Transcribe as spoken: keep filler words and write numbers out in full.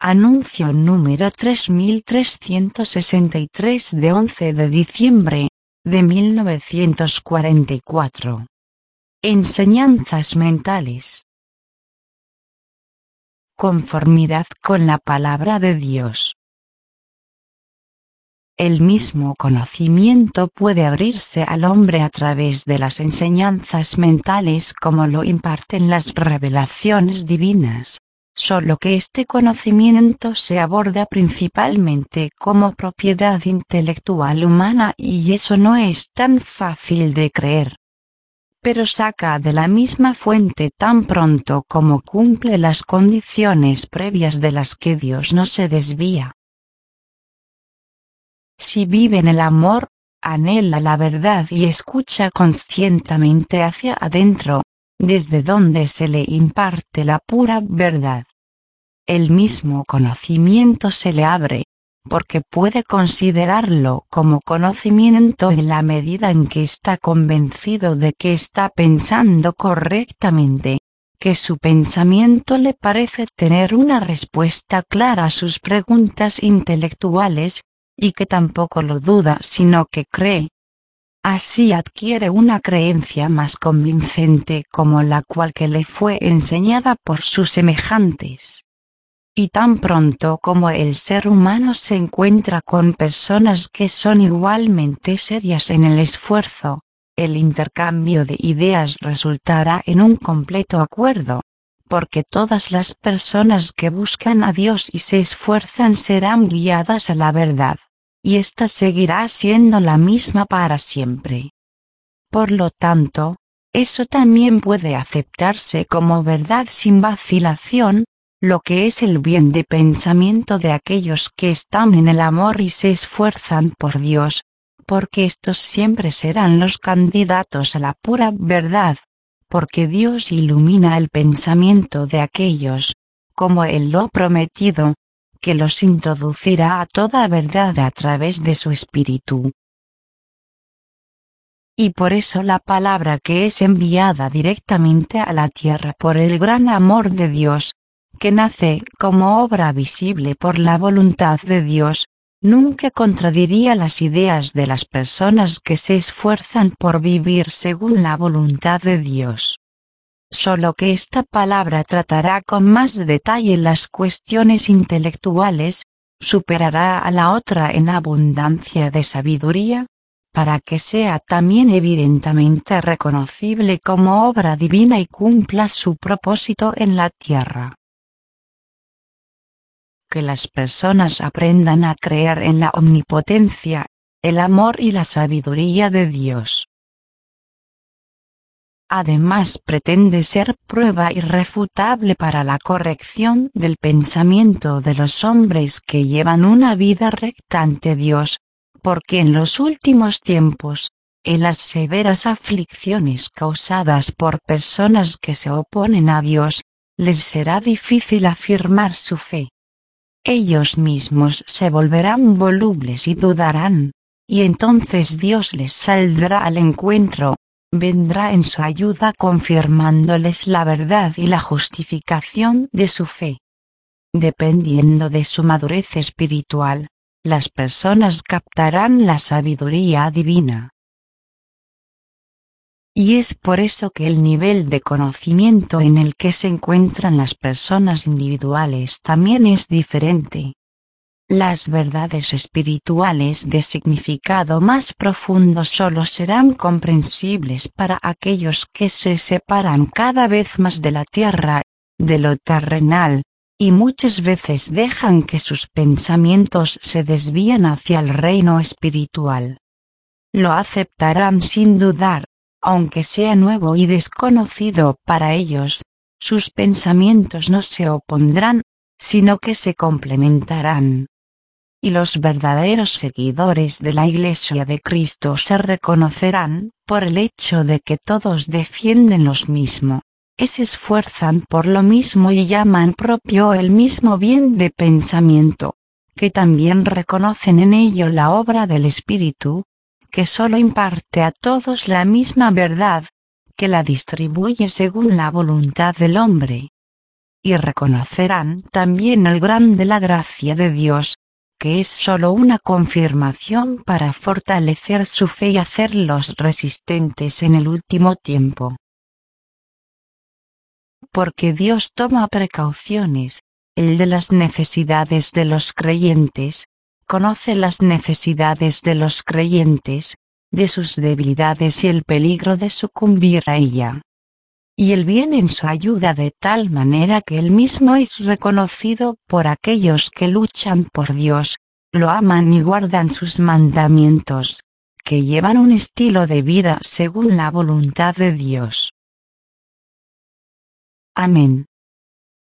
Anuncio número tres mil trescientos sesenta y tres de once de diciembre de mil novecientos cuarenta y cuatro. Enseñanzas mentales. Conformidad con la palabra de Dios. El mismo conocimiento puede abrirse al hombre a través de las enseñanzas mentales como lo imparten las revelaciones divinas, solo que este conocimiento se aborda principalmente como propiedad intelectual humana y eso no es tan fácil de creer. Pero saca de la misma fuente tan pronto como cumple las condiciones previas de las que Dios no se desvía. Si vive en el amor, anhela la verdad y escucha conscientemente hacia adentro, desde donde se le imparte la pura verdad. El mismo conocimiento se le abre, porque puede considerarlo como conocimiento en la medida en que está convencido de que está pensando correctamente, que su pensamiento le parece tener una respuesta clara a sus preguntas intelectuales, y que tampoco lo duda sino que cree. Así adquiere una creencia más convincente como la cual que le fue enseñada por sus semejantes. Y tan pronto como el ser humano se encuentra con personas que son igualmente serias en el esfuerzo, el intercambio de ideas resultará en un completo acuerdo, porque todas las personas que buscan a Dios y se esfuerzan serán guiadas a la verdad, y ésta seguirá siendo la misma para siempre. Por lo tanto, eso también puede aceptarse como verdad sin vacilación, lo que es el bien de pensamiento de aquellos que están en el amor y se esfuerzan por Dios, porque estos siempre serán los candidatos a la pura verdad, porque Dios ilumina el pensamiento de aquellos, como Él lo ha prometido, que los introducirá a toda verdad a través de su Espíritu. Y por eso la palabra que es enviada directamente a la tierra por el gran amor de Dios, que nace como obra visible por la voluntad de Dios, nunca contradiría las ideas de las personas que se esfuerzan por vivir según la voluntad de Dios. Solo que esta palabra tratará con más detalle las cuestiones intelectuales, superará a la otra en abundancia de sabiduría, para que sea también evidentemente reconocible como obra divina y cumpla su propósito en la tierra. Que las personas aprendan a creer en la omnipotencia, el amor y la sabiduría de Dios. Además pretende ser prueba irrefutable para la corrección del pensamiento de los hombres que llevan una vida recta ante Dios, porque en los últimos tiempos, en las severas aflicciones causadas por personas que se oponen a Dios, les será difícil afirmar su fe. Ellos mismos se volverán volubles y dudarán, y entonces Dios les saldrá al encuentro, vendrá en su ayuda confirmándoles la verdad y la justificación de su fe. Dependiendo de su madurez espiritual, las personas captarán la sabiduría divina. Y es por eso que el nivel de conocimiento en el que se encuentran las personas individuales también es diferente. Las verdades espirituales de significado más profundo solo serán comprensibles para aquellos que se separan cada vez más de la tierra, de lo terrenal, y muchas veces dejan que sus pensamientos se desvíen hacia el reino espiritual. Lo aceptarán sin dudar, aunque sea nuevo y desconocido para ellos, sus pensamientos no se opondrán, sino que se complementarán. Y los verdaderos seguidores de la Iglesia de Cristo se reconocerán, por el hecho de que todos defienden lo mismo, se esfuerzan por lo mismo y llaman propio el mismo bien de pensamiento, que también reconocen en ello la obra del Espíritu, que solo imparte a todos la misma verdad, que la distribuye según la voluntad del hombre. y reconocerán también el gran de la gracia de Dios, que es sólo una confirmación para fortalecer su fe y hacerlos resistentes en el último tiempo. Porque Dios toma precauciones, el de las necesidades de los creyentes, conoce las necesidades de los creyentes, de sus debilidades y el peligro de sucumbir a ella. Y Él viene en su ayuda de tal manera que Él mismo es reconocido por aquellos que luchan por Dios, lo aman y guardan sus mandamientos, que llevan un estilo de vida según la voluntad de Dios. Amén.